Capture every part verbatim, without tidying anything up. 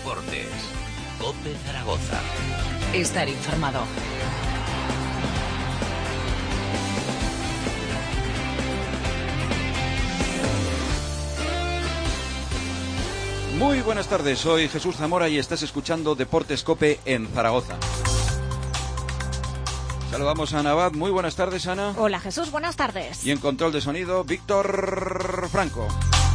Deportes. COPE Zaragoza. Estar informado. Muy buenas tardes, soy Jesús Zamora y estás escuchando Deportes COPE en Zaragoza. Saludamos a Ana Abad. Muy buenas tardes, Ana. Hola, Jesús, buenas tardes. Y en control de sonido, Víctor Franco.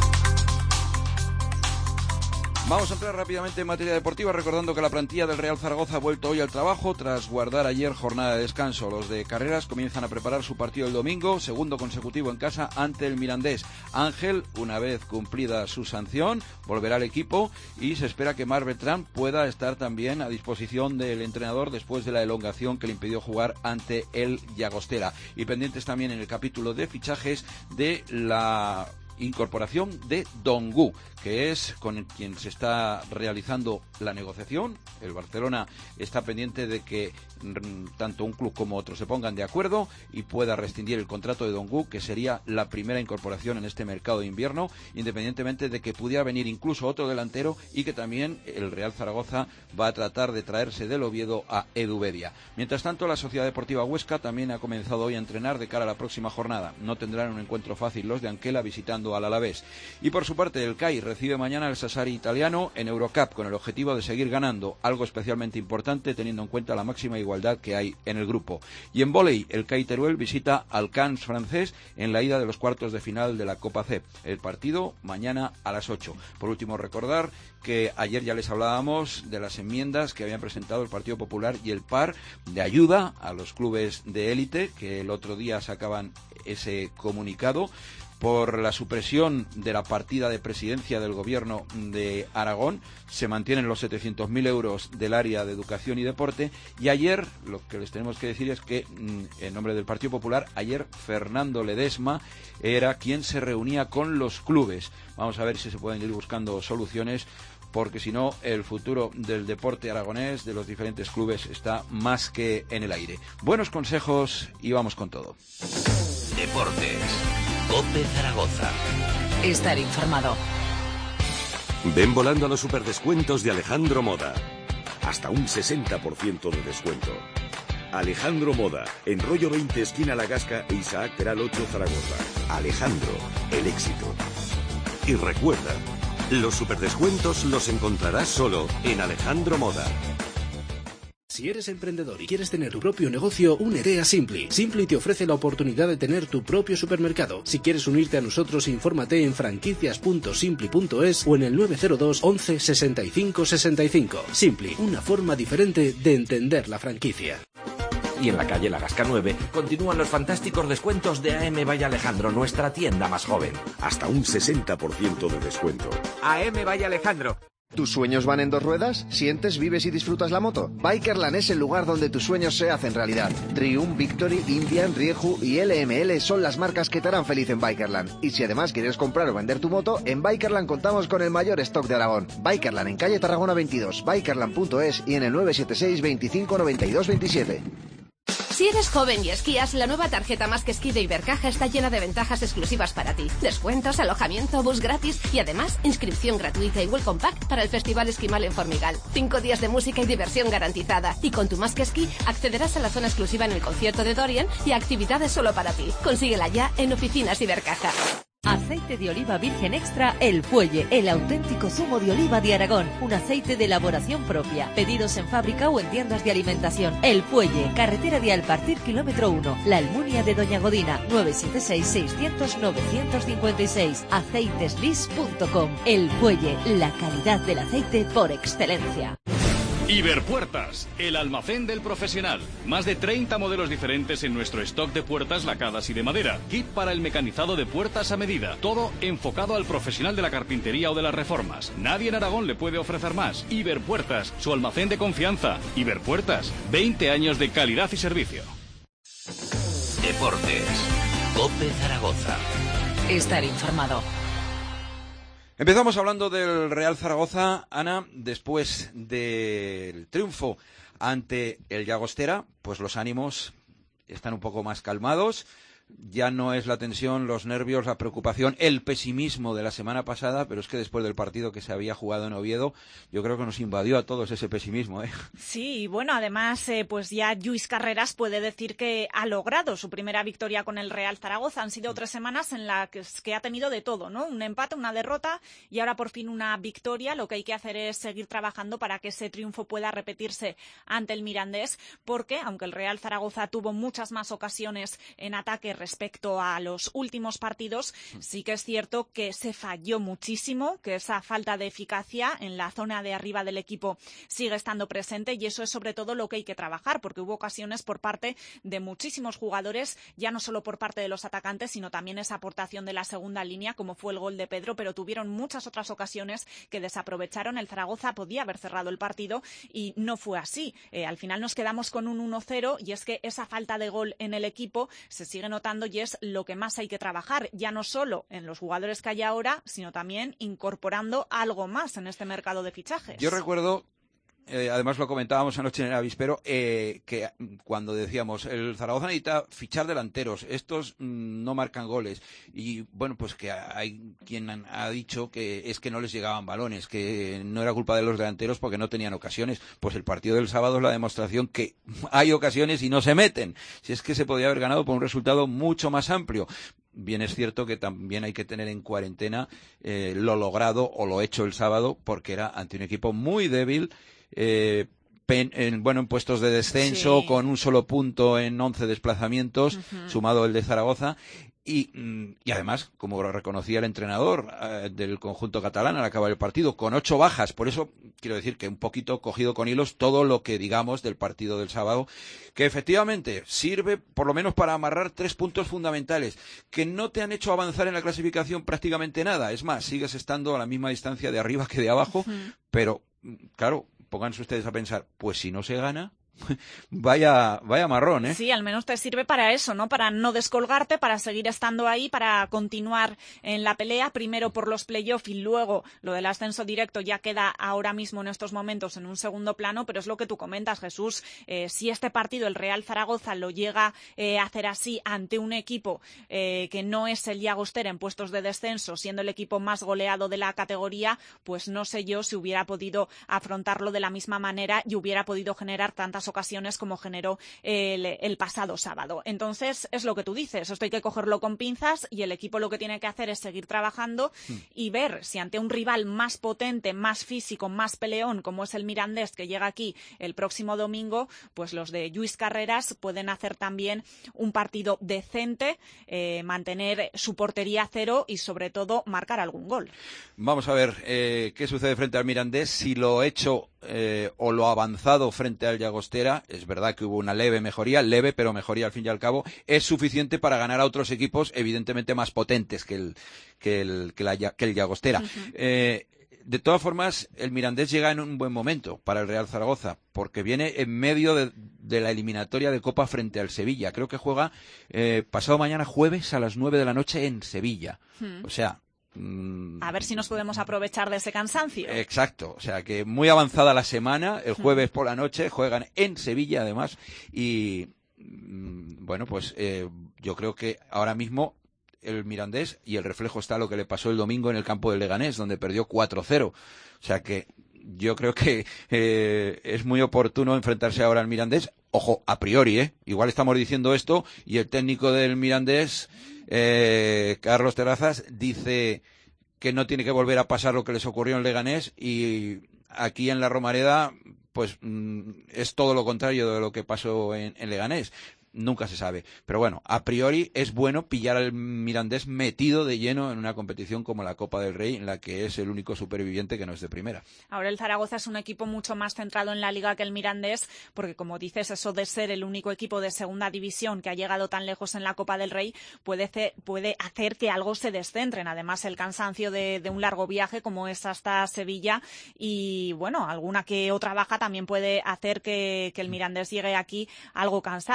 Vamos a entrar rápidamente en materia deportiva, recordando que la plantilla del Real Zaragoza ha vuelto hoy al trabajo tras guardar ayer jornada de descanso. Los de carreras comienzan a preparar su partido el domingo, segundo consecutivo en casa ante el Mirandés. Ángel, una vez cumplida su sanción, volverá al equipo y se espera que Marc Bertrand pueda estar también a disposición del entrenador después de la elongación que le impidió jugar ante el Llagostera. Y pendientes también en el capítulo de fichajes de la incorporación de Dongu, que es con quien se está realizando la negociación. El Barcelona está pendiente de que mm, tanto un club como otro se pongan de acuerdo y pueda rescindir el contrato de Dongu, que sería la primera incorporación en este mercado de invierno, independientemente de que pudiera venir incluso otro delantero, y que también el Real Zaragoza va a tratar de traerse del Oviedo a Edu Bedia. Mientras tanto, la Sociedad Deportiva Huesca también ha comenzado hoy a entrenar de cara a la próxima jornada. No tendrán un encuentro fácil los de Anquela visitando al Alavés. Y por su parte, el C A I recibe mañana al Sassari italiano en Eurocup con el objetivo de seguir ganando, algo especialmente importante teniendo en cuenta la máxima igualdad que hay en el grupo. Y en vóley, el C A I Teruel visita al Cannes francés en la ida de los cuartos de final de la Copa C. El partido mañana a las ocho. Por último, recordar que ayer ya les hablábamos de las enmiendas que habían presentado el Partido Popular y el P A R de ayuda a los clubes de élite, que el otro día sacaban ese comunicado por la supresión de la partida de presidencia del gobierno de Aragón. Se mantienen los setecientos mil euros del área de educación y deporte. Y ayer, lo que les tenemos que decir es que, en nombre del Partido Popular, ayer Fernando Ledesma era quien se reunía con los clubes. Vamos a ver si se pueden ir buscando soluciones, porque si no, el futuro del deporte aragonés, de los diferentes clubes, está más que en el aire. Buenos consejos y vamos con todo. Deportes. COPE Zaragoza. Estar informado. Ven volando a los superdescuentos de Alejandro Moda. Hasta un sesenta por ciento de descuento. Alejandro Moda, en Rollo veinte, esquina La Gasca e Isaac Peral ocho, Zaragoza. Alejandro, el éxito. Y recuerda, los superdescuentos los encontrarás solo en Alejandro Moda. Si eres emprendedor y quieres tener tu propio negocio, únete a Simply. Simply te ofrece la oportunidad de tener tu propio supermercado. Si quieres unirte a nosotros, infórmate en franquicias punto simply punto es o en el nueve cero dos once sesenta y cinco sesenta y cinco. Simply, una forma diferente de entender la franquicia. Y en la calle La Gasca nueve continúan los fantásticos descuentos de A M Valle Alejandro, nuestra tienda más joven. Hasta un sesenta por ciento de descuento. A M Valle Alejandro. ¿Tus sueños van en dos ruedas? ¿Sientes, vives y disfrutas la moto? Bikerland es el lugar donde tus sueños se hacen realidad. Triumph, Victory, Indian, Rieju y L M L son las marcas que te harán feliz en Bikerland. Y si además quieres comprar o vender tu moto, en Bikerland contamos con el mayor stock de Aragón. Bikerland en calle Tarragona veintidós, bikerland punto es y en el nueve siete seis veinticinco noventa y dos veintisiete. Si eres joven y esquías, la nueva tarjeta Más que Esquí de Ibercaja está llena de ventajas exclusivas para ti. Descuentos, alojamiento, bus gratis y además inscripción gratuita y welcome pack para el Festival Esquimal en Formigal. Cinco días de música y diversión garantizada. Y con tu Más que Esquí accederás a la zona exclusiva en el concierto de Dorian y a actividades solo para ti. Consíguela ya en oficinas Ibercaja. Aceite de oliva virgen extra El Fuelle, el auténtico zumo de oliva de Aragón, un aceite de elaboración propia. Pedidos en fábrica o en tiendas de alimentación. El Fuelle, carretera de Alpartir, kilómetro uno, La Almunia de Doña Godina, nueve siete seis seiscientos novecientos cincuenta y seis, aceiteslis punto com. El Fuelle, la calidad del aceite por excelencia. Iberpuertas, el almacén del profesional. Más de treinta modelos diferentes en nuestro stock de puertas lacadas y de madera. Kit para el mecanizado de puertas a medida. Todo enfocado al profesional de la carpintería o de las reformas. Nadie en Aragón le puede ofrecer más. Iberpuertas, su almacén de confianza. Iberpuertas, veinte años de calidad y servicio. Deportes. COPE Zaragoza. Estar informado. Empezamos hablando del Real Zaragoza, Ana. Después del triunfo ante el Llagostera, pues los ánimos están un poco más calmados. ya no es la tensión, los nervios, la preocupación, el pesimismo de la semana pasada, pero es que después del partido que se había jugado en Oviedo, yo creo que nos invadió a todos ese pesimismo, ¿eh? Sí, y bueno, además, eh, pues ya Lluís Carreras puede decir que ha logrado su primera victoria con el Real Zaragoza. Han sido tres semanas en las que, que ha tenido de todo, ¿no? Un empate, una derrota y ahora por fin una victoria. Lo que hay que hacer es seguir trabajando para que ese triunfo pueda repetirse ante el Mirandés, porque aunque el Real Zaragoza tuvo muchas más ocasiones en ataque respecto a los últimos partidos, sí que es cierto que se falló muchísimo, que esa falta de eficacia en la zona de arriba del equipo sigue estando presente y eso es sobre todo lo que hay que trabajar, porque hubo ocasiones por parte de muchísimos jugadores, ya no solo por parte de los atacantes, sino también esa aportación de la segunda línea, como fue el gol de Pedro, pero tuvieron muchas otras ocasiones que desaprovecharon. El Zaragoza podía haber cerrado el partido y no fue así. Eh, al final nos quedamos con un uno cero y es que esa falta de gol en el equipo se sigue notando y es lo que más hay que trabajar, ya no solo en los jugadores que hay ahora, sino también incorporando algo más en este mercado de fichajes. Yo recuerdo, eh, además lo comentábamos anoche en el avispero, eh, que cuando decíamos el Zaragoza necesita fichar delanteros, estos mmm, no marcan goles, y bueno, pues que hay quien ha dicho que es que no les llegaban balones, que no era culpa de los delanteros porque no tenían ocasiones. Pues el partido del sábado es la demostración que hay ocasiones y no se meten. Si es que se podía haber ganado por un resultado mucho más amplio. Bien es cierto que también hay que tener en cuarentena eh, lo logrado o lo hecho el sábado, porque era ante un equipo muy débil, eh, pen, en, bueno, en puestos de descenso, sí, con un solo punto en once desplazamientos, uh-huh, sumado el de Zaragoza. Y, y además, como reconocía el entrenador eh, del conjunto catalán al acabar el partido, con ocho bajas. Por eso quiero decir que un poquito cogido con hilos todo lo que digamos del partido del sábado, que efectivamente sirve por lo menos para amarrar tres puntos fundamentales, que no te han hecho avanzar en la clasificación prácticamente nada. Es más, sigues estando a la misma distancia de arriba que de abajo, uh-huh, pero claro, pónganse ustedes a pensar, pues si no se gana, Vaya, vaya marrón, ¿eh? Sí, al menos te sirve para eso, ¿no? Para no descolgarte, para seguir estando ahí, para continuar en la pelea, primero por los playoffs y luego lo del ascenso directo ya queda ahora mismo en estos momentos en un segundo plano, pero es lo que tú comentas, Jesús. Eh, si este partido el Real Zaragoza lo llega eh, a hacer así ante un equipo eh, que no es el Llagostera en puestos de descenso, siendo el equipo más goleado de la categoría, pues no sé yo si hubiera podido afrontarlo de la misma manera y hubiera podido generar tantas ocasiones como generó el, el pasado sábado. Entonces, es lo que tú dices, esto hay que cogerlo con pinzas y el equipo lo que tiene que hacer es seguir trabajando mm. y ver si ante un rival más potente, más físico, más peleón, como es el Mirandés, que llega aquí el próximo domingo, pues los de Lluís Carreras pueden hacer también un partido decente, eh, mantener su portería a cero y sobre todo marcar algún gol. Vamos a ver eh, qué sucede frente al Mirandés, si lo hecho eh, o lo avanzado frente al Llagostera, es verdad que hubo una leve mejoría, leve pero mejoría al fin y al cabo, es suficiente para ganar a otros equipos evidentemente más potentes que el que el, que la, que el Llagostera. Uh-huh. Eh, de todas formas, el Mirandés llega en un buen momento para el Real Zaragoza, porque viene en medio de, de la eliminatoria de Copa frente al Sevilla. Creo que juega eh, pasado mañana jueves a las nueve de la noche en Sevilla. Uh-huh. O sea, a ver si nos podemos aprovechar de ese cansancio. Exacto, o sea que muy avanzada la semana, el jueves por la noche juegan en Sevilla además y bueno, pues eh, yo creo que ahora mismo el Mirandés, y el reflejo está lo que le pasó el domingo en el campo del Leganés, donde perdió cuatro cero, o sea que yo creo que eh, es muy oportuno enfrentarse ahora al Mirandés. Ojo, a priori, ¿eh? Igual estamos diciendo esto y el técnico del Mirandés, eh, Carlos Terrazas, dice que no tiene que volver a pasar lo que les ocurrió en Leganés, y aquí en la Romareda pues mm, es todo lo contrario de lo que pasó en, en Leganés. Nunca se sabe. Pero bueno, a priori es bueno pillar al Mirandés metido de lleno en una competición como la Copa del Rey, en la que es el único superviviente que no es de primera. Ahora el Zaragoza es un equipo mucho más centrado en la Liga que el Mirandés, porque como dices, eso de ser el único equipo de segunda división que ha llegado tan lejos en la Copa del Rey puede, ce- puede hacer que algo se descentren. Además, el cansancio de, de un largo viaje como es hasta Sevilla y, bueno, alguna que otra baja también puede hacer que, que el Mirandés llegue aquí algo cansado. Eh,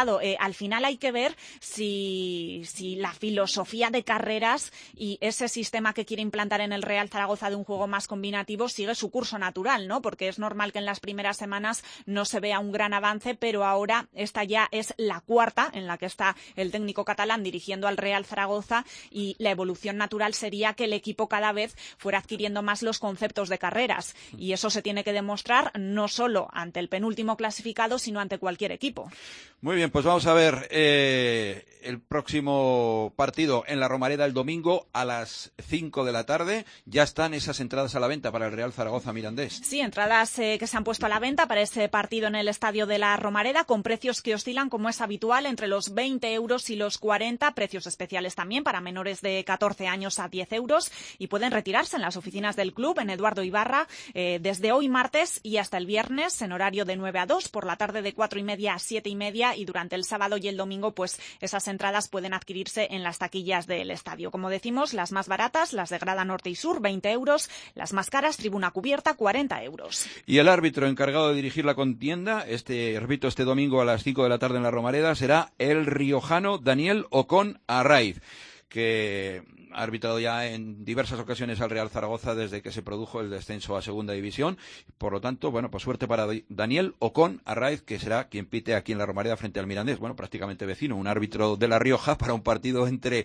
al final hay que ver si, si la filosofía de carreras y ese sistema que quiere implantar en el Real Zaragoza de un juego más combinativo sigue su curso natural, ¿no? Porque es normal que en las primeras semanas no se vea un gran avance, pero ahora esta ya es la cuarta en la que está el técnico catalán dirigiendo al Real Zaragoza, y la evolución natural sería que el equipo cada vez fuera adquiriendo más los conceptos de carreras, y eso se tiene que demostrar no solo ante el penúltimo clasificado, sino ante cualquier equipo. Muy bien, pues vamos a ver eh, el próximo partido en la Romareda el domingo a las cinco de la tarde. Ya están esas entradas a la venta para el Real Zaragoza Mirandés. Sí, entradas eh, que se han puesto a la venta para ese partido en el estadio de la Romareda, con precios que oscilan, como es habitual, entre los veinte euros y los cuarenta, precios especiales también para menores de catorce años a diez euros, y pueden retirarse en las oficinas del club en Eduardo Ibarra eh, desde hoy martes y hasta el viernes en horario de nueve a dos, por la tarde de cuatro y media a siete y media, y durante el sábado y el domingo pues esas entradas pueden adquirirse en las taquillas del estadio. Como decimos, las más baratas, las de grada norte y sur, veinte euros, las más caras, tribuna cubierta, cuarenta euros. Y el árbitro encargado de dirigir la contienda, este repito, este domingo a las cinco de la tarde en la Romareda, será el riojano Daniel Ocón Arraiz, que ha arbitrado ya en diversas ocasiones al Real Zaragoza desde que se produjo el descenso a Segunda División. Por lo tanto, bueno, pues suerte para Daniel Ocón Arraiz, que será quien pite aquí en la Romareda frente al Mirandés. Bueno, prácticamente vecino, un árbitro de La Rioja para un partido entre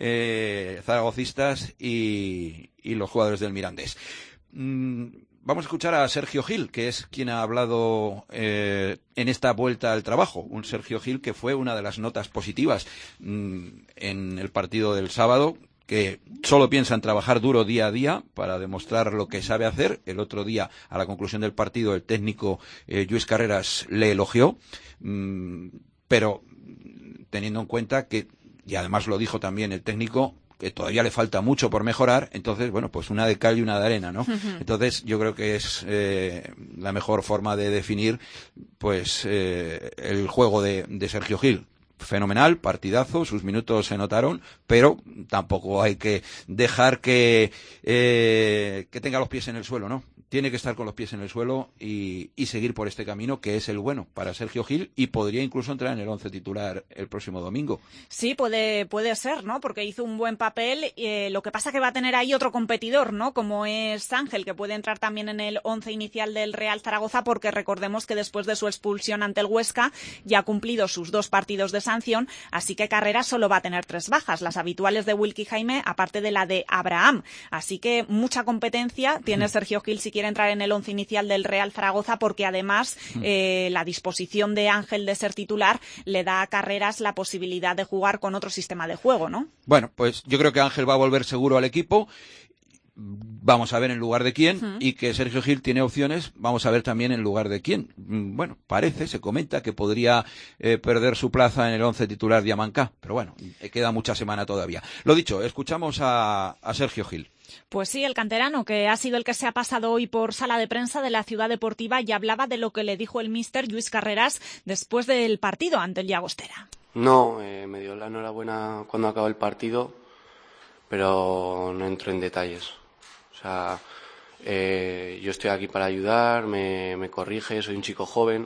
eh, zaragocistas y, y los jugadores del Mirandés. Mm, Vamos a escuchar a Sergio Gil, que es quien ha hablado eh, en esta vuelta al trabajo. Un Sergio Gil que fue una de las notas positivas mmm, en el partido del sábado, que solo piensa en trabajar duro día a día para demostrar lo que sabe hacer. El otro día, a la conclusión del partido, el técnico eh, Lluís Carreras le elogió, mmm, pero teniendo en cuenta que, y además lo dijo también el técnico, que todavía le falta mucho por mejorar, entonces, bueno, pues una de cal y una de arena, ¿no? Uh-huh. Entonces, yo creo que es eh, la mejor forma de definir, pues, eh, el juego de, de Sergio Gil. Fenomenal, partidazo, sus minutos se notaron, pero tampoco hay que dejar que, eh, que tenga los pies en el suelo, ¿no? Tiene que estar con los pies en el suelo y, y seguir por este camino, que es el bueno para Sergio Gil, y podría incluso entrar en el once titular el próximo domingo. Sí, puede puede ser, ¿no? Porque hizo un buen papel. Eh, lo que pasa que va a tener ahí otro competidor, ¿no? Como es Ángel, que puede entrar también en el once inicial del Real Zaragoza, porque recordemos que después de su expulsión ante el Huesca ya ha cumplido sus dos partidos de sanción, así que Carreras solo va a tener tres bajas, las habituales de Wilkie Jaime, aparte de la de Abraham. Así que mucha competencia tiene Sergio Gil si quiere entrar en el once inicial del Real Zaragoza, porque además eh, la disposición de Ángel de ser titular le da a Carreras la posibilidad de jugar con otro sistema de juego, ¿no? Bueno, pues yo creo que Ángel va a volver seguro al equipo. Vamos a ver en lugar de quién, uh-huh. y que Sergio Gil tiene opciones, vamos a ver también en lugar de quién. Bueno, parece, se comenta que podría eh, perder su plaza en el once titular de Amancá, pero bueno, queda mucha semana todavía. Lo dicho, escuchamos a, a Sergio Gil. Pues sí, el canterano, que ha sido el que se ha pasado hoy por sala de prensa de la Ciudad Deportiva, y hablaba de lo que le dijo el míster Lluís Carreras después del partido ante el Llagostera. No, eh, me dio la enhorabuena cuando acabó el partido, pero no entro en detalles. O sea, eh, yo estoy aquí para ayudar, me, me corrige, soy un chico joven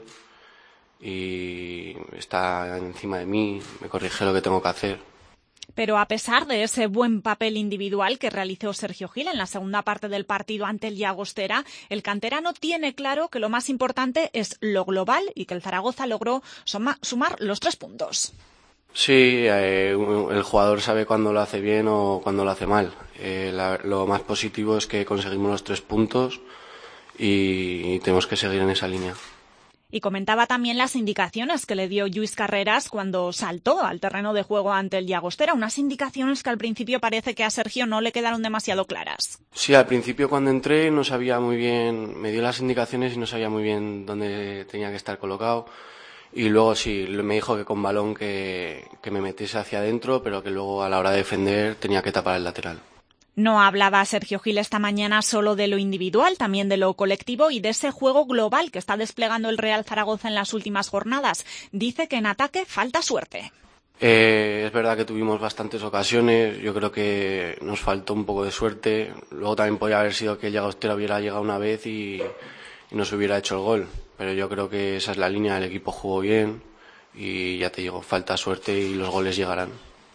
y está encima de mí, me corrige lo que tengo que hacer. Pero a pesar de ese buen papel individual que realizó Sergio Gil en la segunda parte del partido ante el Llagostera, el canterano tiene claro que lo más importante es lo global y que el Zaragoza logró suma, sumar los tres puntos. Sí, eh, el jugador sabe cuándo lo hace bien o cuándo lo hace mal. Eh, la, lo más positivo es que conseguimos los tres puntos y, y tenemos que seguir en esa línea. Y comentaba también las indicaciones que le dio Lluís Carreras cuando saltó al terreno de juego ante el Llagostera, unas indicaciones que al principio parece que a Sergio no le quedaron demasiado claras. Sí, al principio cuando entré no sabía muy bien, me dio las indicaciones y no sabía muy bien dónde tenía que estar colocado. Y luego sí, me dijo que con balón que, que me metiese hacia adentro, pero que luego a la hora de defender tenía que tapar el lateral. No hablaba Sergio Gil esta mañana solo de lo individual, también de lo colectivo y de ese juego global que está desplegando el Real Zaragoza en las últimas jornadas. Dice que en ataque falta suerte. Eh, es verdad que tuvimos bastantes ocasiones, yo creo que nos faltó un poco de suerte. Luego también podría haber sido que el Llagostera hubiera llegado una vez y, y nos hubiera hecho el gol. Pero yo creo que esa es la línea, el equipo jugó bien, y ya te digo, falta suerte y los goles llegarán.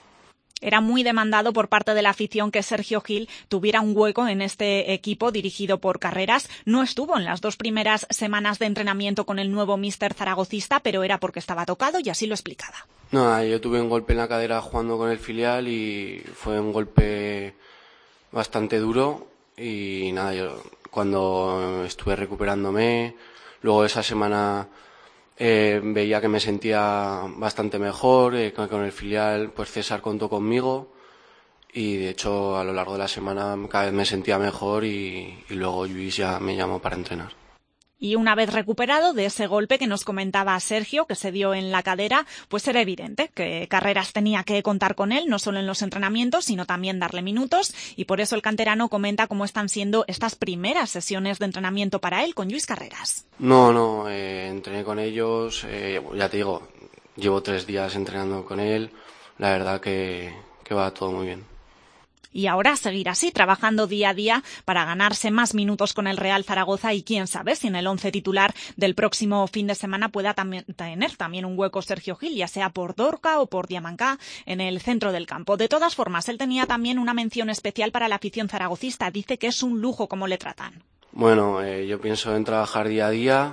Era muy demandado por parte de la afición que Sergio Gil tuviera un hueco en este equipo dirigido por Carreras. No estuvo en las dos primeras semanas de entrenamiento con el nuevo míster zaragocista, pero era porque estaba tocado y así lo explicaba. No, yo tuve un golpe en la cadera jugando con el filial y fue un golpe bastante duro y nada, yo cuando estuve recuperándome, luego esa semana Eh, veía que me sentía bastante mejor, eh, con, con el filial pues César contó conmigo y de hecho a lo largo de la semana cada vez me sentía mejor y, y luego Lluís ya me llamó para entrenar. Y una vez recuperado de ese golpe que nos comentaba Sergio, que se dio en la cadera, pues era evidente que Carreras tenía que contar con él, no solo en los entrenamientos, sino también darle minutos, y por eso el canterano comenta cómo están siendo estas primeras sesiones de entrenamiento para él con Lluís Carreras. No, no, eh, entrené con ellos, eh, ya te digo, llevo tres días entrenando con él, la verdad que, que va todo muy bien. Y ahora seguir así, trabajando día a día para ganarse más minutos con el Real Zaragoza y quién sabe si en el once titular del próximo fin de semana pueda también tener también un hueco Sergio Gil, ya sea por Dorca o por Diamancá en el centro del campo. De todas formas, él tenía también una mención especial para la afición zaragocista. Dice que es un lujo cómo le tratan. Bueno, eh, yo pienso en trabajar día a día.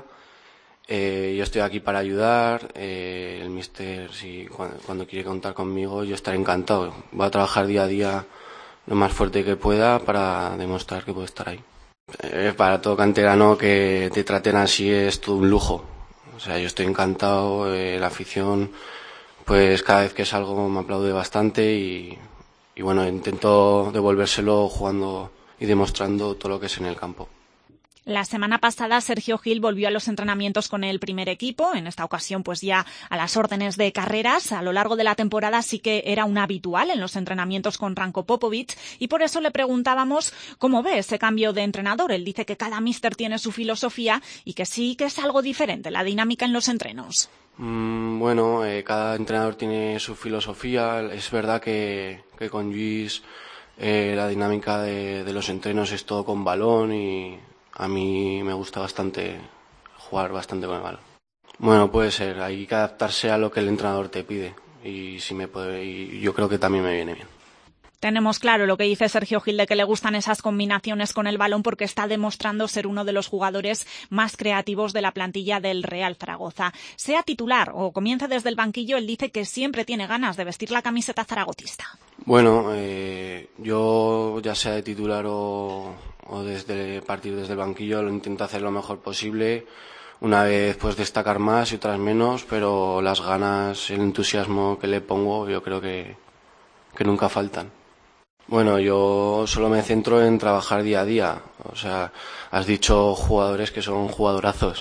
Eh, yo estoy aquí para ayudar. Eh, el míster, si cuando, cuando quiere contar conmigo, yo estaré encantado. Voy a trabajar día a día lo más fuerte que pueda para demostrar que puedo estar ahí. Eh, para todo canterano que te traten así es todo un lujo. O sea, yo estoy encantado, eh, la afición, pues cada vez que salgo me aplaude bastante y, y bueno, intento devolvérselo jugando y demostrando todo lo que es en el campo. La semana pasada Sergio Gil volvió a los entrenamientos con el primer equipo, en esta ocasión pues ya a las órdenes de Carreras. A lo largo de la temporada sí que era un habitual en los entrenamientos con Ranko Popovic y por eso le preguntábamos cómo ve ese cambio de entrenador. Él dice que cada míster tiene su filosofía y que sí que es algo diferente la dinámica en los entrenos. Mm, bueno, eh, cada entrenador tiene su filosofía. Es verdad que, que con Lluís eh, la dinámica de, de los entrenos es todo con balón y a mí me gusta bastante jugar bastante con el balón. Bueno, puede ser, hay que adaptarse a lo que el entrenador te pide y si me puede, y yo creo que también me viene bien. Tenemos claro lo que dice Sergio Gil de que le gustan esas combinaciones con el balón porque está demostrando ser uno de los jugadores más creativos de la plantilla del Real Zaragoza. Sea titular o comience desde el banquillo, él dice que siempre tiene ganas de vestir la camiseta zaragotista. Bueno, eh, yo ya sea de titular o, o desde partir desde el banquillo lo intento hacer lo mejor posible. Una vez pues destacar más y otras menos, pero las ganas, el entusiasmo que le pongo yo creo que, que nunca faltan. Bueno, yo solo me centro en trabajar día a día. O sea, has dicho jugadores que son jugadorazos.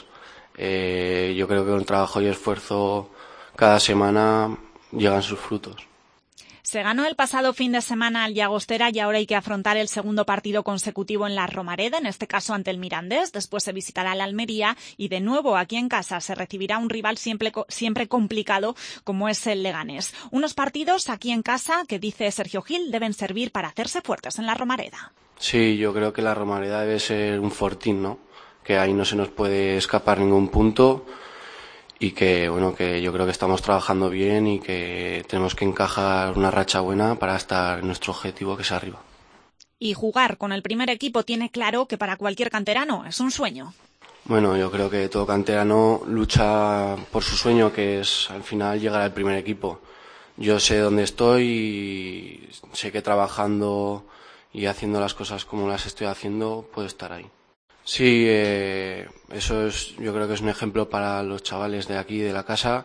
Eh, yo creo que con trabajo y esfuerzo cada semana llegan sus frutos. Se ganó el pasado fin de semana al Llagostera y ahora hay que afrontar el segundo partido consecutivo en la Romareda, en este caso ante el Mirandés. Después se visitará la Almería y de nuevo aquí en casa se recibirá un rival siempre, siempre complicado como es el Leganés. Unos partidos aquí en casa que, dice Sergio Gil, deben servir para hacerse fuertes en la Romareda. Sí, yo creo que la Romareda debe ser un fortín, ¿no? Que ahí no se nos puede escapar ningún punto. Y que, bueno, que yo creo que estamos trabajando bien y que tenemos que encajar una racha buena para estar en nuestro objetivo, que es arriba. Y jugar con el primer equipo tiene claro que para cualquier canterano es un sueño. Bueno, yo creo que todo canterano lucha por su sueño, que es al final llegar al primer equipo. Yo sé dónde estoy y sé que trabajando y haciendo las cosas como las estoy haciendo puedo estar ahí. Sí, eh, eso es, yo creo que es un ejemplo para los chavales de aquí, de la casa,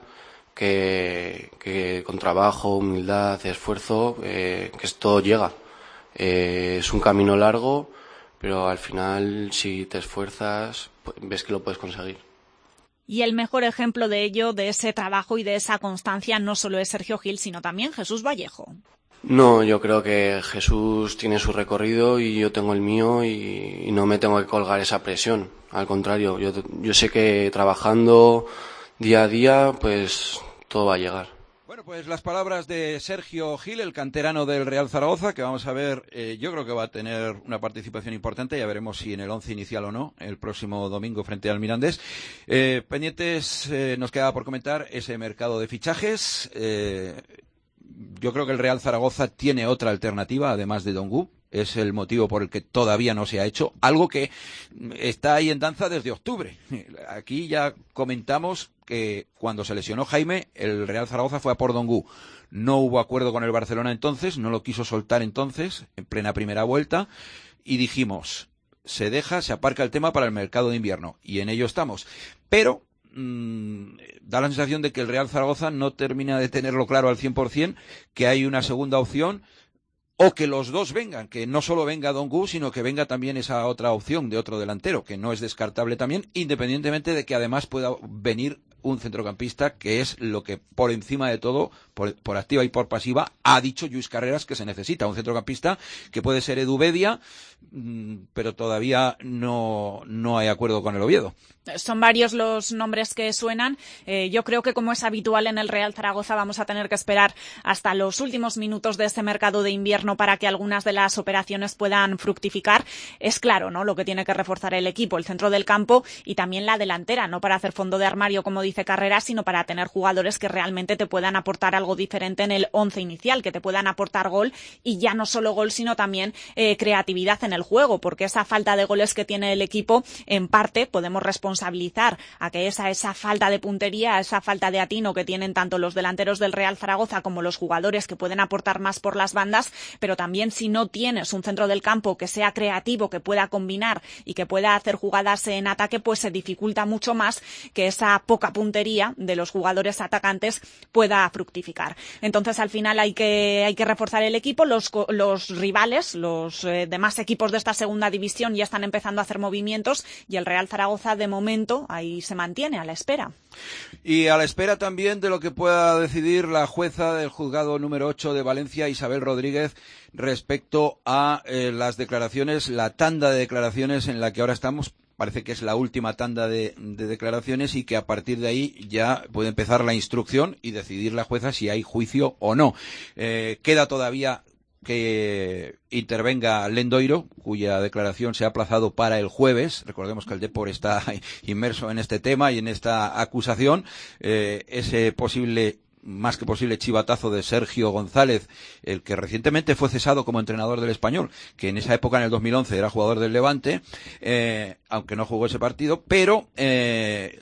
que, que con trabajo, humildad, esfuerzo, eh, que todo llega. Eh, es un camino largo, pero al final, si te esfuerzas, ves que lo puedes conseguir. Y el mejor ejemplo de ello, de ese trabajo y de esa constancia, no solo es Sergio Gil, sino también Jesús Vallejo. No, yo creo que Jesús tiene su recorrido y yo tengo el mío y, y no me tengo que colgar esa presión. Al contrario, yo, yo sé que trabajando día a día, pues todo va a llegar. Bueno, Bueno, pues las palabras de Sergio Gil, el canterano del Real Zaragoza, que vamos a ver, eh, yo creo que va a tener una participación importante, ya veremos si en el once inicial o no, el próximo domingo frente al Mirandés. Eh, pendientes, eh, nos queda por comentar ese mercado de fichajes. Eh, yo creo que el Real Zaragoza tiene otra alternativa, además de Dongu. Es el motivo por el que todavía no se ha hecho, algo que está ahí en danza desde octubre. Aquí ya comentamos que cuando se lesionó Jaime, el Real Zaragoza fue a por Dongu. No hubo acuerdo con el Barcelona entonces, no lo quiso soltar entonces, en plena primera vuelta, y dijimos, se deja, se aparca el tema para el mercado de invierno, y en ello estamos. Pero mmm, da la sensación de que el Real Zaragoza no termina de tenerlo claro al cien por cien, que hay una segunda opción, o que los dos vengan, que no solo venga Dongu, sino que venga también esa otra opción de otro delantero, que no es descartable también, independientemente de que además pueda venir un centrocampista, que es lo que por encima de todo, por, por activa y por pasiva, ha dicho Lluís Carreras que se necesita. Un centrocampista que puede ser Edu Bedia, pero todavía no, no hay acuerdo con el Oviedo. Son varios los nombres que suenan. Eh, yo creo que, como es habitual en el Real Zaragoza, vamos a tener que esperar hasta los últimos minutos de este mercado de invierno para que algunas de las operaciones puedan fructificar. Es claro, ¿no?, lo que tiene que reforzar el equipo, el centro del campo y también la delantera, no para hacer fondo de armario, como dice Carreras, sino para tener jugadores que realmente te puedan aportar algo diferente en el once inicial, que te puedan aportar gol, y ya no solo gol, sino también eh, creatividad en el juego, porque esa falta de goles que tiene el equipo, en parte podemos responsabilizar responsabilizar a que esa, esa falta de puntería, esa falta de atino que tienen tanto los delanteros del Real Zaragoza como los jugadores que pueden aportar más por las bandas, pero también si no tienes un centro del campo que sea creativo, que pueda combinar y que pueda hacer jugadas en ataque, pues se dificulta mucho más que esa poca puntería de los jugadores atacantes pueda fructificar. Entonces, al final hay que, hay que reforzar el equipo. Los, los rivales, los eh, demás equipos de esta segunda división ya están empezando a hacer movimientos y el Real Zaragoza de momento momento ahí se mantiene a la espera. Y a la espera también de lo que pueda decidir la jueza del juzgado número ocho de Valencia, Isabel Rodríguez, respecto a eh, las declaraciones, la tanda de declaraciones en la que ahora estamos. Parece que es la última tanda de, de declaraciones y que a partir de ahí ya puede empezar la instrucción y decidir la jueza si hay juicio o no. Eh, queda todavía que intervenga Lendoiro, cuya declaración se ha aplazado para el jueves. Recordemos que el Depor está inmerso en este tema y en esta acusación. Eh, ese posible, más que posible, chivatazo de Sergio González, el que recientemente fue cesado como entrenador del Español, que en esa época, en el dos mil once, era jugador del Levante, eh, aunque no jugó ese partido, pero eh,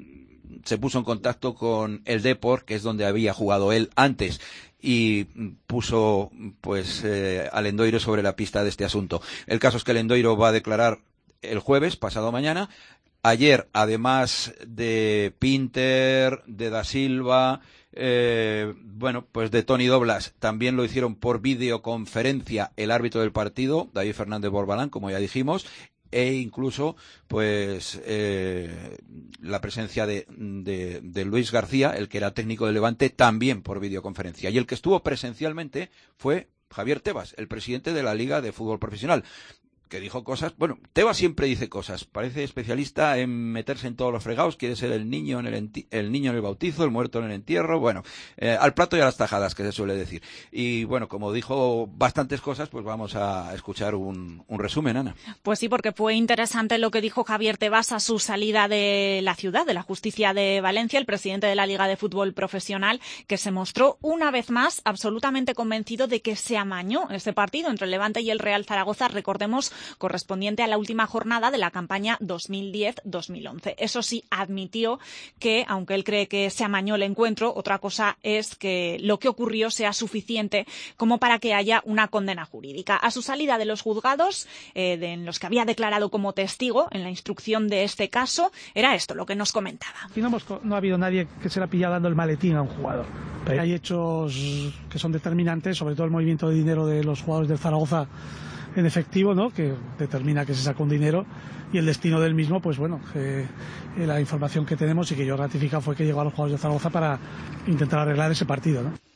se puso en contacto con el Depor, que es donde había jugado él antes, y puso pues eh, a Lendoiro sobre la pista de este asunto. El caso es que Lendoiro va a declarar el jueves, pasado mañana. Ayer, además de Pinter, de Da Silva, eh, bueno, pues de Toni Doblas, también lo hicieron por videoconferencia el árbitro del partido, David Fernández Borbalán, como ya dijimos, e incluso pues eh, la presencia de, de, de Luis García, el que era técnico del Levante, también por videoconferencia. Y el que estuvo presencialmente fue Javier Tebas, el presidente de la Liga de Fútbol Profesional, que dijo cosas. Bueno, Tebas siempre dice cosas, parece especialista en meterse en todos los fregados, quiere ser el niño en el, enti- el niño en el bautizo, el muerto en el entierro, bueno, eh, al plato y a las tajadas, que se suele decir. Y bueno, como dijo bastantes cosas, pues vamos a escuchar un, un resumen, Ana. Pues sí, porque fue interesante lo que dijo Javier Tebas a su salida de la ciudad, de la Justicia de Valencia, el presidente de la Liga de Fútbol Profesional, que se mostró una vez más absolutamente convencido de que se amañó ese partido entre el Levante y el Real Zaragoza. Recordemos, correspondiente a la última jornada de la campaña dos mil diez dos mil once. Eso sí, admitió que, aunque él cree que se amañó el encuentro, otra cosa es que lo que ocurrió sea suficiente como para que haya una condena jurídica. A su salida de los juzgados, eh, de, en los que había declarado como testigo en la instrucción de este caso, era esto lo que nos comentaba. Aquí no, hemos, no ha habido nadie que se le ha pillado dando el maletín a un jugador. Pero hay hechos que son determinantes, sobre todo el movimiento de dinero de los jugadores del Zaragoza en efectivo, ¿no?, que determina que se sacó un dinero, y el destino del mismo, pues bueno, eh, la información que tenemos y que yo ratifica fue que llegó a los jugadores de Zaragoza para intentar arreglar ese partido, ¿no?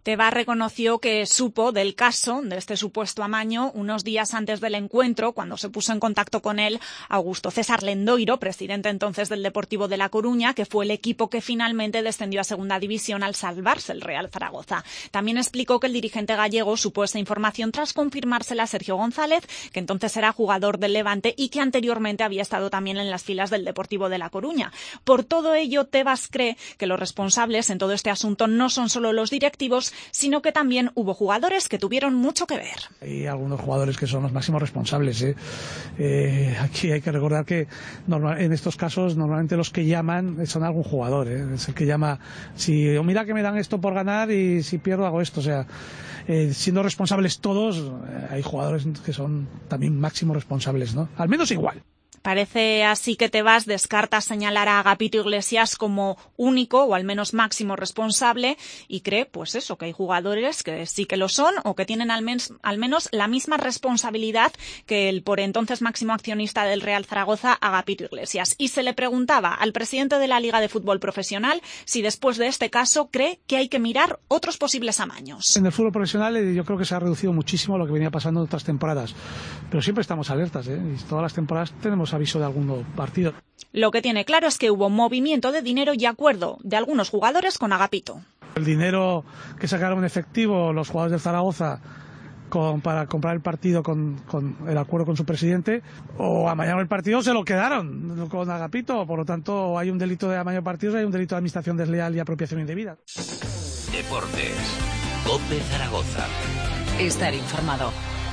Tebas reconoció que supo del caso, de este supuesto amaño, unos días antes del encuentro, cuando se puso en contacto con él Augusto César Lendoiro, presidente entonces del Deportivo de La Coruña, que fue el equipo que finalmente descendió a Segunda División al salvarse el Real Zaragoza. También explicó que el dirigente gallego supo esa información tras confirmársela a Sergio González, que entonces era jugador del Levante y que anteriormente había estado también en las filas del Deportivo de La Coruña. Por todo ello, Tebas cree que los responsables en todo este asunto no son solo los directivos, sino que también hubo jugadores que tuvieron mucho que ver. Hay algunos jugadores que son los máximos responsables, ¿eh? Eh, aquí hay que recordar que normal, en estos casos normalmente los que llaman son algún jugador, ¿eh? Es el que llama, si oh, mira que me dan esto por ganar y si pierdo hago esto, o sea, eh, siendo responsables todos, eh, hay jugadores que son también máximos responsables, ¿no? Al menos igual. Parece así que Tebas descarta señalar a Agapito Iglesias como único o al menos máximo responsable y cree, pues eso, que hay jugadores que sí que lo son o que tienen al, men- al menos la misma responsabilidad que el por entonces máximo accionista del Real Zaragoza, Agapito Iglesias. Y se le preguntaba al presidente de la Liga de Fútbol Profesional si después de este caso cree que hay que mirar otros posibles amaños. En el fútbol profesional eh, yo creo que se ha reducido muchísimo lo que venía pasando en otras temporadas, pero siempre estamos alertas, ¿eh? Y todas las temporadas tenemos aviso de algún partido. Lo que tiene claro es que hubo movimiento de dinero y acuerdo de algunos jugadores con Agapito. El dinero que sacaron en efectivo los jugadores del Zaragoza con, para comprar el partido con, con el acuerdo con su presidente, o amañaron el partido se lo quedaron con Agapito, por lo tanto hay un delito de amaño de partidos, hay un delito de administración desleal y apropiación indebida. Deportes. COPE Zaragoza. Estar informado.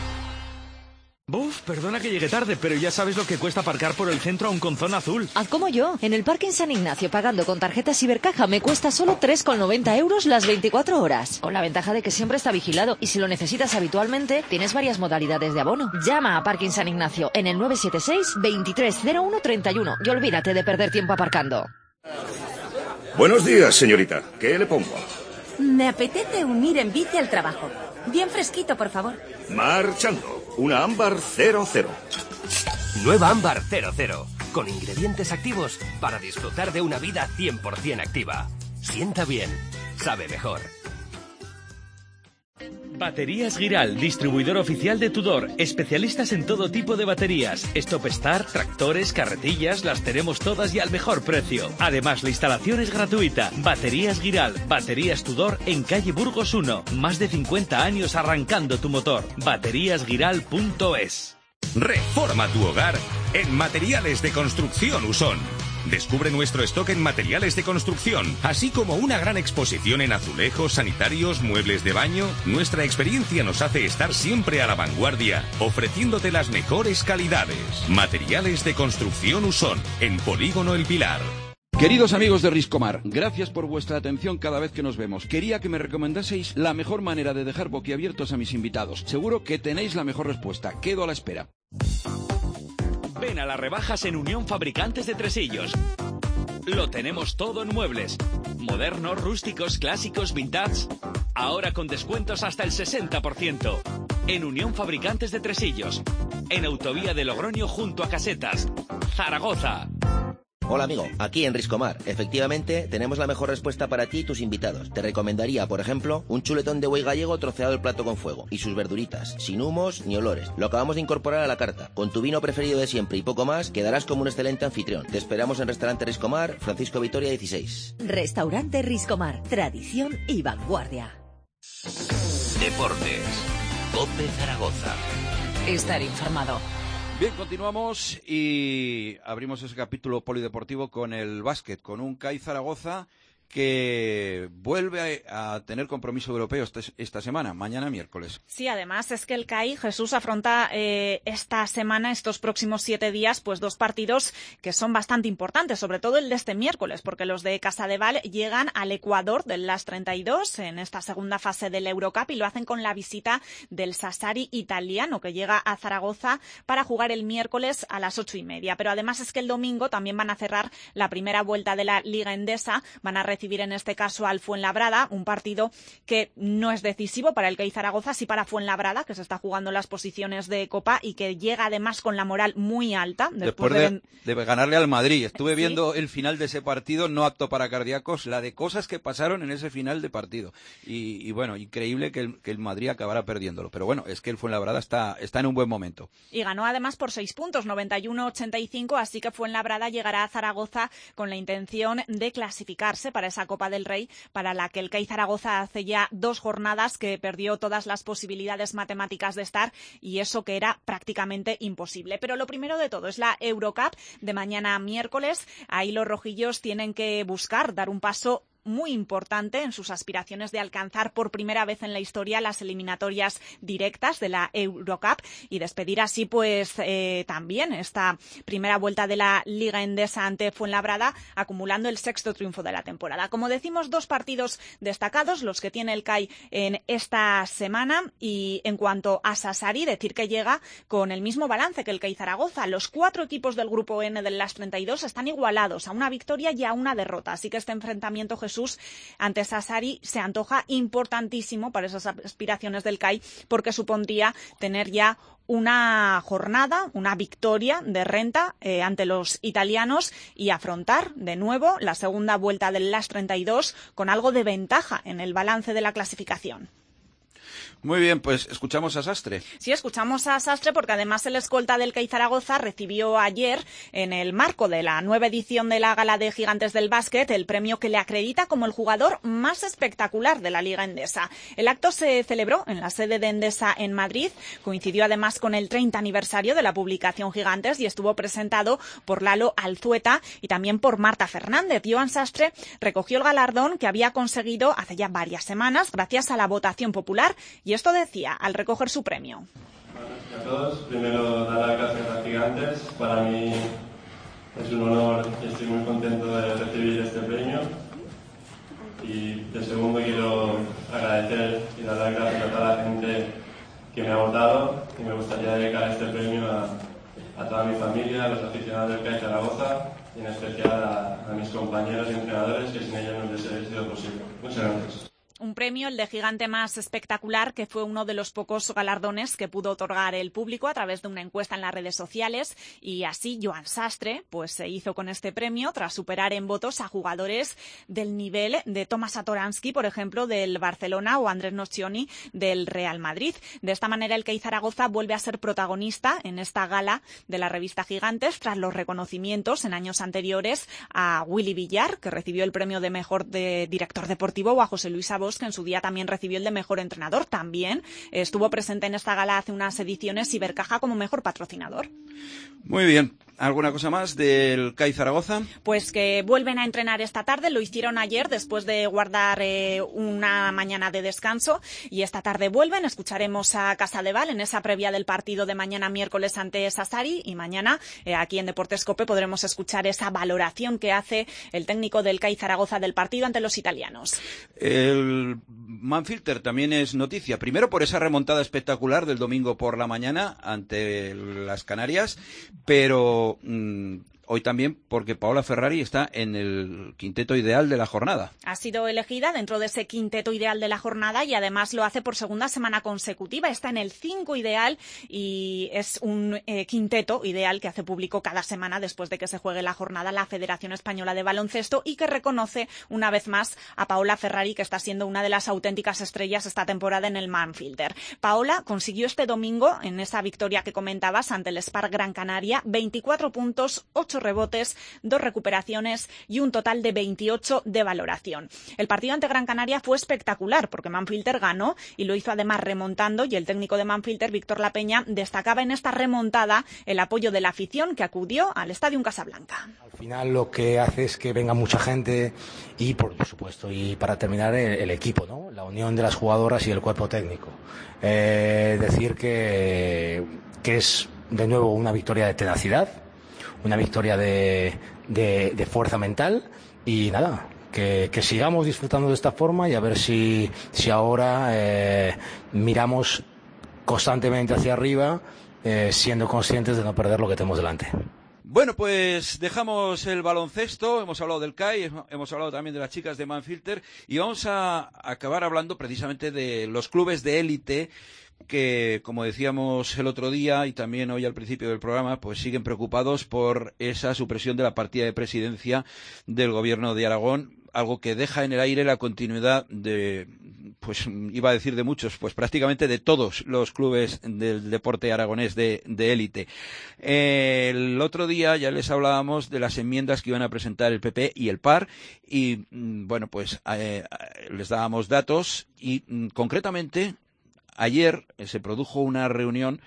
Buf, perdona que llegue tarde, pero ya sabes lo que cuesta aparcar por el centro aún con zona azul. Haz como yo. En el Parking San Ignacio, pagando con tarjeta Cibercaja, me cuesta solo tres con noventa euros las veinticuatro horas. Con la ventaja de que siempre está vigilado y si lo necesitas habitualmente, tienes varias modalidades de abono. Llama a Parking San Ignacio en el nueve siete seis, veintitrés cero uno treinta y uno y olvídate de perder tiempo aparcando. Buenos días, señorita. ¿Qué le pongo? Me apetece unir en bici al trabajo. Bien fresquito, por favor. Marchando. Una ámbar cero cero. Nueva ámbar cero cero. Con ingredientes activos para disfrutar de una vida cien por ciento activa. Sienta bien. Sabe mejor. Baterías Giral, distribuidor oficial de Tudor, especialistas en todo tipo de baterías, Stop Start, tractores, carretillas, las tenemos todas y al mejor precio. Además, la instalación es gratuita. Baterías Giral, baterías Tudor en calle Burgos uno, más de cincuenta años arrancando tu motor. baterías giral punto es. Reforma tu hogar en Materiales de Construcción Usón. Descubre nuestro stock en materiales de construcción, así como una gran exposición en azulejos, sanitarios, muebles de baño. Nuestra experiencia nos hace estar siempre a la vanguardia, ofreciéndote las mejores calidades. Materiales de Construcción Usón, en Polígono El Pilar. Queridos amigos de Riscomar, gracias por vuestra atención cada vez que nos vemos. Quería que me recomendaseis la mejor manera de dejar boquiabiertos a mis invitados. Seguro que tenéis la mejor respuesta. Quedo a la espera. Ven a las rebajas en Unión Fabricantes de Tresillos. Lo tenemos todo en muebles. Modernos, rústicos, clásicos, vintage. Ahora con descuentos hasta el sesenta por ciento. En Unión Fabricantes de Tresillos. En Autovía de Logroño junto a Casetas. Zaragoza. Hola amigo, aquí en Riscomar. Efectivamente, tenemos la mejor respuesta para ti y tus invitados. Te recomendaría, por ejemplo, un chuletón de buey gallego troceado al plato con fuego y sus verduritas, sin humos ni olores. Lo acabamos de incorporar a la carta. Con tu vino preferido de siempre y poco más, quedarás como un excelente anfitrión. Te esperamos en Restaurante Riscomar, Francisco Vitoria dieciséis. Restaurante Riscomar, tradición y vanguardia. Deportes. COPE Zaragoza. Estar informado. Bien, continuamos y abrimos ese capítulo polideportivo con el básquet, con un C A I Zaragoza que vuelve a, a tener compromiso europeo esta, esta semana, mañana miércoles. Sí, además es que el C A I, Jesús, afronta eh, esta semana, estos próximos siete días, pues dos partidos que son bastante importantes, sobre todo el de este miércoles, porque los de Casadeval llegan al Ecuador del Last treinta y dos en esta segunda fase del Eurocup y lo hacen con la visita del Sassari italiano, que llega a Zaragoza para jugar el miércoles a las ocho y media. Pero además es que el domingo también van a cerrar la primera vuelta de la Liga Endesa, van a recibir en este caso al Fuenlabrada, un partido que no es decisivo para el C A I Zaragoza, sí para Fuenlabrada, que se está jugando las posiciones de Copa y que llega además con la moral muy alta. Después, después de, de ganarle al Madrid. Estuve ¿Sí? viendo el final de ese partido, no apto para cardíacos, la de cosas que pasaron en ese final de partido. Y, y bueno, increíble que el, que el Madrid acabara perdiéndolo. Pero bueno, es que el Fuenlabrada está, está en un buen momento. Y ganó además por seis puntos, noventa y uno a ochenta y cinco, así que Fuenlabrada llegará a Zaragoza con la intención de clasificarse para esa Copa del Rey, para la que el C A I Zaragoza hace ya dos jornadas que perdió todas las posibilidades matemáticas de estar, y eso que era prácticamente imposible. Pero lo primero de todo es la Eurocup de mañana miércoles. Ahí los rojillos tienen que buscar dar un paso muy importante en sus aspiraciones de alcanzar por primera vez en la historia las eliminatorias directas de la Eurocup y despedir así pues eh, también esta primera vuelta de la Liga Endesa ante Fuenlabrada, acumulando el sexto triunfo de la temporada. Como decimos, dos partidos destacados los que tiene el C A I en esta semana, y en cuanto a Sassari, decir que llega con el mismo balance que el C A I Zaragoza. Los cuatro equipos del grupo N del Las treinta y dos están igualados a una victoria y a una derrota, así que este enfrentamiento, Jesús, ante Sassari se antoja importantísimo para esas aspiraciones del C A I, porque supondría tener ya una jornada, una victoria de renta eh, ante los italianos y afrontar de nuevo la segunda vuelta del Las treinta y dos con algo de ventaja en el balance de la clasificación. Muy bien, pues escuchamos a Sastre. Sí, escuchamos a Sastre porque además el escolta del C A I Zaragoza recibió ayer, en el marco de la nueva edición de la Gala de Gigantes del Básquet, el premio que le acredita como el jugador más espectacular de la Liga Endesa. El acto se celebró en la sede de Endesa en Madrid, coincidió además con el treinta aniversario de la publicación Gigantes y estuvo presentado por Lalo Alzueta y también por Marta Fernández. Joan Sastre recogió el galardón que había conseguido hace ya varias semanas gracias a la votación popular. Y esto decía al recoger su premio. Buenas a todos. Primero, dar las gracias a Gigantes. Para mí es un honor y estoy muy contento de recibir este premio. Y de segundo, quiero agradecer y dar las gracias a toda la gente que me ha votado. Y me gustaría dedicar este premio a, a toda mi familia, a los aficionados del C A I Zaragoza y en especial a, a mis compañeros y entrenadores, que sin ellos no hubiese sido posible. Muchas gracias. Un premio, el de gigante más espectacular, que fue uno de los pocos galardones que pudo otorgar el público a través de una encuesta en las redes sociales, y así Joan Sastre pues se hizo con este premio tras superar en votos a jugadores del nivel de Tomas Satoransky, por ejemplo, del Barcelona, o Andrés Nocioni del Real Madrid. De esta manera el C A I Zaragoza vuelve a ser protagonista en esta gala de la revista Gigantes tras los reconocimientos en años anteriores a Willy Villar, que recibió el premio de mejor de director deportivo, o a José Luis Abos, que en su día también recibió el de mejor entrenador. También estuvo presente en esta gala hace unas ediciones Ibercaja como mejor patrocinador. Muy bien. ¿Alguna cosa más del C A I Zaragoza? Pues que vuelven a entrenar esta tarde, lo hicieron ayer después de guardar eh, una mañana de descanso, y esta tarde vuelven. Escucharemos a Casadeval en esa previa del partido de mañana miércoles ante Sassari, y mañana eh, aquí en Deportes Cope podremos escuchar esa valoración que hace el técnico del C A I Zaragoza del partido ante los italianos. El Manfilter también es noticia, primero por esa remontada espectacular del domingo por la mañana ante las Canarias, pero Mm, hoy también porque Paola Ferrari está en el quinteto ideal de la jornada. Ha sido elegida dentro de ese quinteto ideal de la jornada y además lo hace por segunda semana consecutiva. Está en el cinco ideal y es un eh, quinteto ideal que hace público cada semana después de que se juegue la jornada la Federación Española de Baloncesto, y que reconoce una vez más a Paola Ferrari, que está siendo una de las auténticas estrellas esta temporada en el Manfilter. Paola consiguió este domingo, en esa victoria que comentabas ante el Spark Gran Canaria, veinticuatro puntos, ocho rebotes, dos recuperaciones y un total de veintiocho de valoración. El partido ante Gran Canaria fue espectacular porque Manfilter ganó y lo hizo además remontando, y el técnico de Manfilter, Víctor Lapeña, destacaba en esta remontada el apoyo de la afición que acudió al Estadio Casablanca. Al final lo que hace es que venga mucha gente y, por supuesto, y para terminar el, el equipo, ¿no? La unión de las jugadoras y el cuerpo técnico. Eh, decir que, que es de nuevo una victoria de tenacidad, una victoria de, de, de fuerza mental, y nada, que, que sigamos disfrutando de esta forma y a ver si, si ahora eh, miramos constantemente hacia arriba, eh, siendo conscientes de no perder lo que tenemos delante. Bueno, pues dejamos el baloncesto, hemos hablado del C A I, hemos hablado también de las chicas de Manfilter y vamos a acabar hablando precisamente de los clubes de élite que, como decíamos el otro día y también hoy al principio del programa, pues siguen preocupados por esa supresión de la partida de presidencia del Gobierno de Aragón, algo que deja en el aire la continuidad de, pues iba a decir de muchos, pues prácticamente de todos los clubes del deporte aragonés de élite. Eh, el otro día ya les hablábamos de las enmiendas que iban a presentar el P P y el P A R y, bueno, pues eh, les dábamos datos y mm, concretamente ayer se produjo una reunión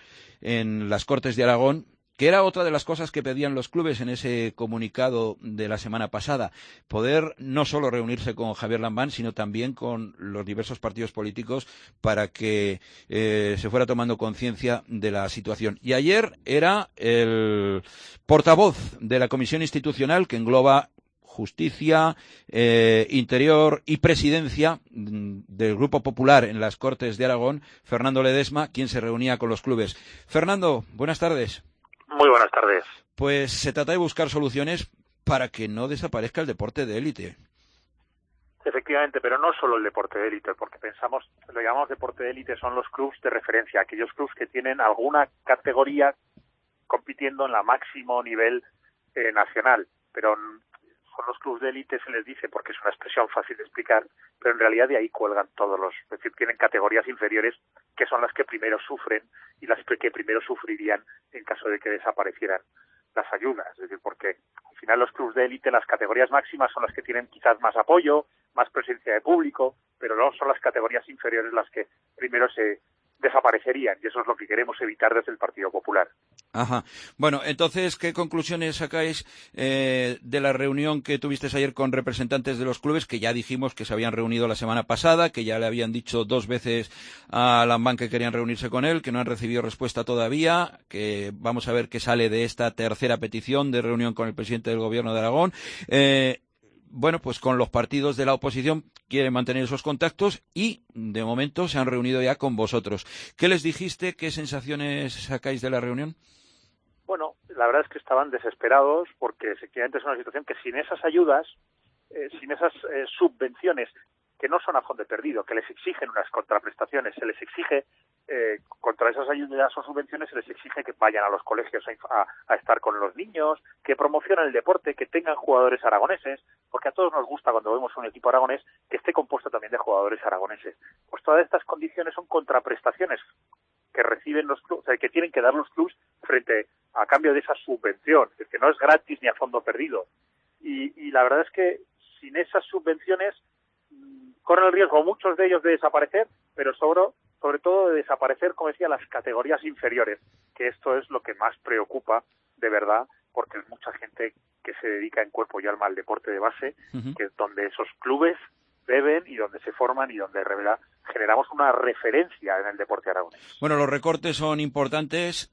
en las Cortes de Aragón, que era otra de las cosas que pedían los clubes en ese comunicado de la semana pasada, poder no solo reunirse con Javier Lambán, sino también con los diversos partidos políticos para que eh, se fuera tomando conciencia de la situación. Y ayer era el portavoz de la Comisión Institucional, que engloba Justicia, eh, Interior y Presidencia del Grupo Popular en las Cortes de Aragón, Fernando Ledesma, quien se reunía con los clubes. Fernando, buenas tardes. Muy buenas tardes. Pues se trata de buscar soluciones para que no desaparezca el deporte de élite. Efectivamente, pero no solo el deporte de élite, porque pensamos, lo llamamos deporte de élite, son los clubes de referencia, aquellos clubes que tienen alguna categoría compitiendo en la máximo nivel eh, nacional, pero son los clubes de élite, se les dice porque es una expresión fácil de explicar, pero en realidad de ahí cuelgan todos los, es decir, tienen categorías inferiores que son las que primero sufren y las que primero sufrirían en caso de que desaparecieran las ayudas, es decir, porque al final los clubes de élite, las categorías máximas son las que tienen quizás más apoyo, más presencia de público, pero no son las categorías inferiores las que primero se desaparecerían, y eso es lo que queremos evitar desde el Partido Popular. Ajá. Bueno, entonces, ¿qué conclusiones sacáis eh, de la reunión que tuvisteis ayer con representantes de los clubes, que ya dijimos que se habían reunido la semana pasada, que ya le habían dicho dos veces a Lambán que querían reunirse con él, que no han recibido respuesta todavía, que vamos a ver qué sale de esta tercera petición de reunión con el presidente del Gobierno de Aragón? Eh, Bueno, pues con los partidos de la oposición quieren mantener esos contactos y, de momento, se han reunido ya con vosotros. ¿Qué les dijiste? ¿Qué sensaciones sacáis de la reunión? Bueno, la verdad es que estaban desesperados porque efectivamente es una situación que sin esas ayudas, eh, sin esas eh, subvenciones que no son a fondo perdido, que les exigen unas contraprestaciones, se les exige, eh, contra esas ayudas o subvenciones se les exige que vayan a los colegios a, a, a estar con los niños, que promocionen el deporte, que tengan jugadores aragoneses, porque a todos nos gusta cuando vemos un equipo aragonés que esté compuesto también de jugadores aragoneses. Pues todas estas condiciones son contraprestaciones que reciben los clubes, o sea, que tienen que dar los clubes frente a cambio de esa subvención, es que no es gratis ni a fondo perdido. Y, y la verdad es que sin esas subvenciones corren el riesgo muchos de ellos de desaparecer, pero sobre, sobre todo de desaparecer, como decía, las categorías inferiores, que esto es lo que más preocupa de verdad, porque es mucha gente que se dedica en cuerpo y alma al deporte de base, uh-huh. que es donde esos clubes beben y donde se forman y donde revela, generamos una referencia en el deporte aragonés. Bueno, los recortes son importantes.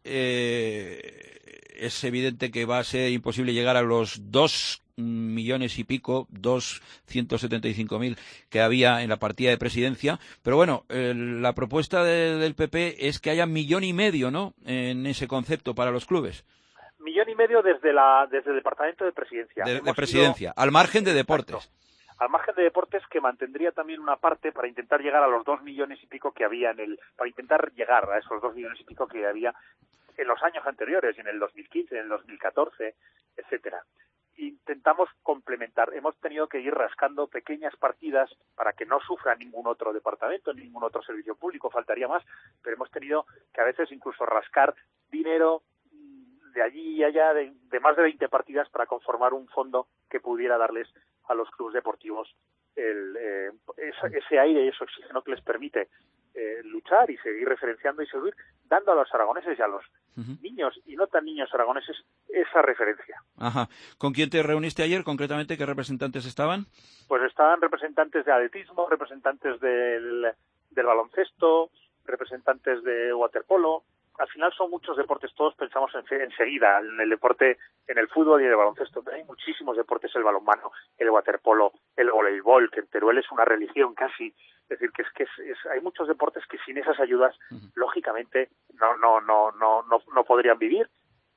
Eh, es evidente que va a ser imposible llegar a los dos millones y pico, doscientos setenta y cinco mil que había en la partida de presidencia, pero bueno, eh, la propuesta de, del P P es que haya millón y medio, ¿no?, en ese concepto para los clubes. Millón y medio desde la desde el departamento de presidencia. De, de presidencia, ido... al margen de deportes. Exacto. Al margen de deportes, que mantendría también una parte para intentar llegar a los dos millones y pico que había en el, para intentar llegar a esos dos millones y pico que había en los años anteriores, en el dos mil quince, en el dos mil catorce, etcétera. Intentamos complementar, hemos tenido que ir rascando pequeñas partidas para que no sufra ningún otro departamento, ningún otro servicio público, faltaría más, pero hemos tenido que a veces incluso rascar dinero de allí y allá, de, de más de veinte partidas para conformar un fondo que pudiera darles a los clubes deportivos el, eh, ese, ese aire y ese oxígeno que les permite eh, luchar y seguir referenciando y seguir dando a los aragoneses y a los uh-huh. niños y no tan niños aragoneses esa referencia. Ajá. ¿Con quién te reuniste ayer concretamente? ¿Qué representantes estaban? Pues estaban representantes de atletismo, representantes del, del baloncesto, representantes de waterpolo. Al final son muchos deportes, todos pensamos en, enseguida en el deporte, en el fútbol y en el baloncesto, pero hay muchísimos deportes, el balonmano, el waterpolo, el voleibol, que en Teruel es una religión casi, es decir, que es que es, es, hay muchos deportes que sin esas ayudas, uh-huh. lógicamente, no no no no no no podrían vivir, y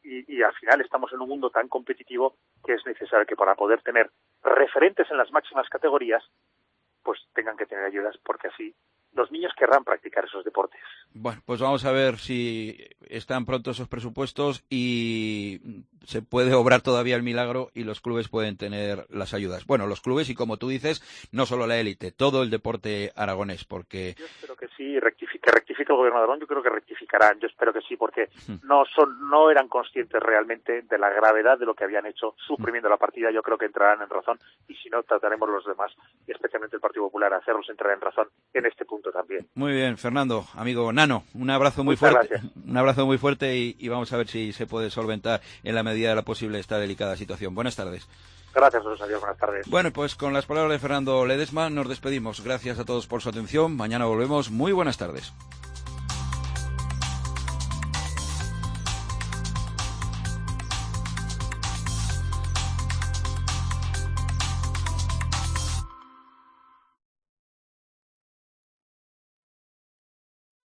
y, y al final estamos en un mundo tan competitivo que es necesario que para poder tener referentes en las máximas categorías, pues tengan que tener ayudas, porque así los niños querrán practicar esos deportes. Bueno, pues vamos a ver si están pronto esos presupuestos y se puede obrar todavía el milagro y los clubes pueden tener las ayudas. Bueno, los clubes y, como tú dices, no solo la élite, todo el deporte aragonés, porque... Yo espero que sí, rectifique, que rectifique el gobierno de Aragón, yo creo que rectificarán, yo espero que sí, porque no son, no eran conscientes realmente de la gravedad de lo que habían hecho suprimiendo la partida. Yo creo que entrarán en razón, y si no, trataremos los demás, y especialmente el Partido Popular, a hacerlos entrar en razón en este punto también. Muy bien, Fernando, amigo Nano, un abrazo muy Muchas fuerte, gracias. un abrazo muy fuerte y, y vamos a ver si se puede solventar en la medida de lo posible esta delicada situación. Buenas tardes. Gracias, José Adiós, buenas tardes. Bueno, pues con las palabras de Fernando Ledesma nos despedimos. Gracias a todos por su atención. Mañana volvemos. Muy buenas tardes.